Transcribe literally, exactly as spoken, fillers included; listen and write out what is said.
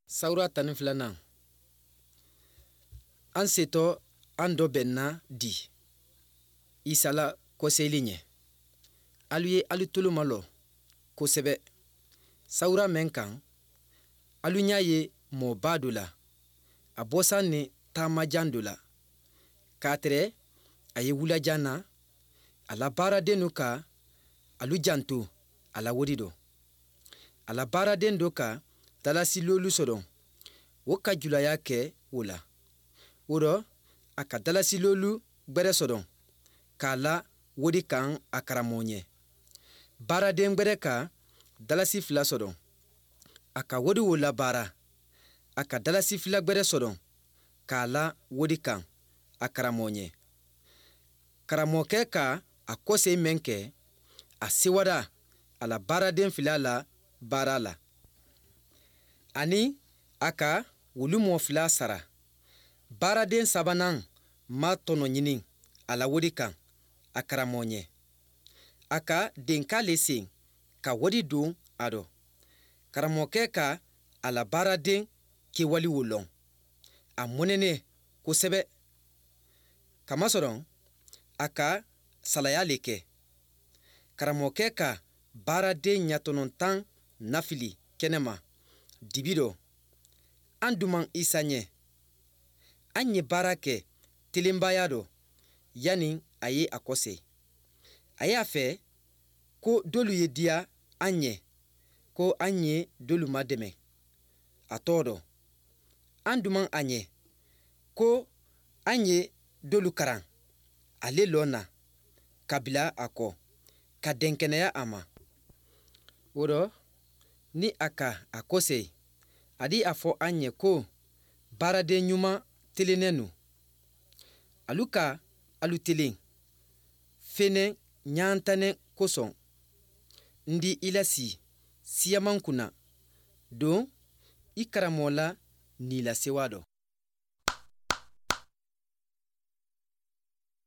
Sawura tani filanan. An setɔ an dɔ bɛnna di Isala kɔsɛli ɲɛ. Alu ye alu tolo malɔ kosɛbɛ. Sawura mɛn kan, alu ɲa ye mɔba dɔ la, a bɔsan ni taamajan dɔ la. K'a tɛrɛ a ye wulajan na, a la baaraden dɔ ka alu janto a la wodi dɔ. A la baaraden dɔ ka dalasi lolu sɔrɔ, o ka julaya kɛ o la. O rɔ, a ka dalasi lolu gbɛrɛ sɔrɔ k'a la wodi kan a karamɔgɔ ɲɛ. Baaraden gbɛrɛ ka dalasi fila sɔrɔ, a ka wodi o la baara. A ka dalasi fila gbɛrɛ sɔrɔ k'a la wodi kan a karamɔgɔ ɲɛ. Karamɔgɔkɛ ka a kɔsɛ mɛn kɛ, a sewara a la baaraden fila la baara la. Ani a ka wulu mɔ fila sara. Baaraden sabanan ma tɔnɔ ɲini a la wodi kan a karamɔgɔ ɲɛ. A ka denka le sen ka wodi don a rɔ. Karamɔgɔkɛ ka a la baaraden kɛwali wolɔn. A mɔnɛnen kosɛbɛ. Kamasɔrɔ, a ka salaya le kɛ. Karamɔgɔkɛ ka baaraden ɲatɔnɔ tan nafili kɛnɛma dibi rɔ. An duman Isa ɲɛ. An ye baara kɛ telenbaya rɔ yanni a ye a kɔsɛ. A y'a fɛ ko dolu ye diya an ɲɛ, ko an ye dolu madɛmɛ. A tɔ rɔ. An duman a ɲɛ ko an ye dolu karan. Ale lɔ na ka bila a kɔ, ka dɛnkɛnɛya a ma. O rɔ, ni a ka a kɔsɛ, a di a fɔ an ɲɛ ko baaraden ɲuman telennen no. Alu ka alu telen. Fɛnɛ ɲantannen kosɔn, n di i lasi siyaman kunna don i karamɔgɔ la n'i la sewa dɔ.